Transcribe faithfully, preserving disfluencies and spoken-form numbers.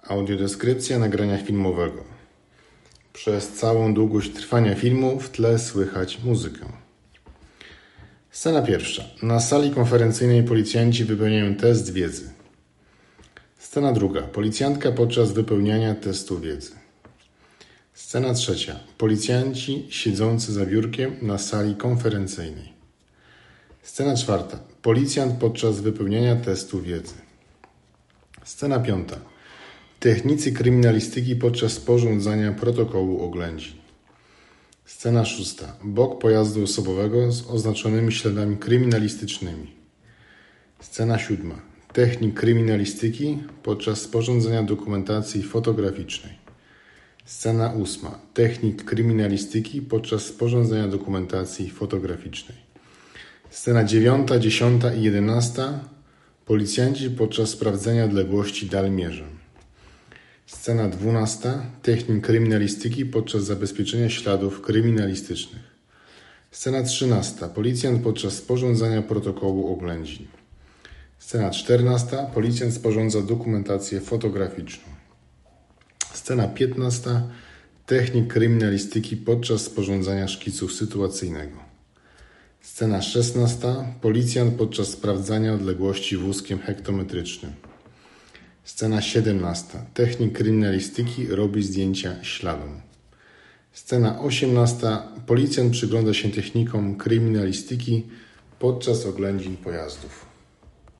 Audiodeskrypcja nagrania filmowego. Przez całą długość trwania filmu w tle słychać muzykę. Scena pierwsza. Na sali konferencyjnej policjanci wypełniają test wiedzy. Scena druga. Policjantka podczas wypełniania testu wiedzy. Scena trzecia. Policjanci siedzący za biurkiem na sali konferencyjnej. Scena czwarta. Policjant podczas wypełniania testu wiedzy. Scena piąta. Technicy kryminalistyki podczas sporządzania protokołu oględzin. Scena szósta. Bok pojazdu osobowego z oznaczonymi śladami kryminalistycznymi. Scena siódma. Technik kryminalistyki podczas sporządzania dokumentacji fotograficznej. Scena ósma. Technik kryminalistyki podczas sporządzania dokumentacji fotograficznej. Scena dziewiąta, dziesiąta i jedenasta. Policjanci podczas sprawdzenia odległości dalmierzem. Scena dwunasta. Technik kryminalistyki podczas zabezpieczenia śladów kryminalistycznych. Scena trzynasta. Policjant podczas sporządzania protokołu oględzin. Scena czternasta. Policjant sporządza dokumentację fotograficzną. Scena piętnasta. Technik kryminalistyki podczas sporządzania szkicu sytuacyjnego. Scena szesnasta. Policjant podczas sprawdzania odległości wózkiem hektometrycznym. Scena siedemnasta. Technik kryminalistyki robi zdjęcia śladom. Scena osiemnasta. Policjant przygląda się technikom kryminalistyki podczas oględzin pojazdów.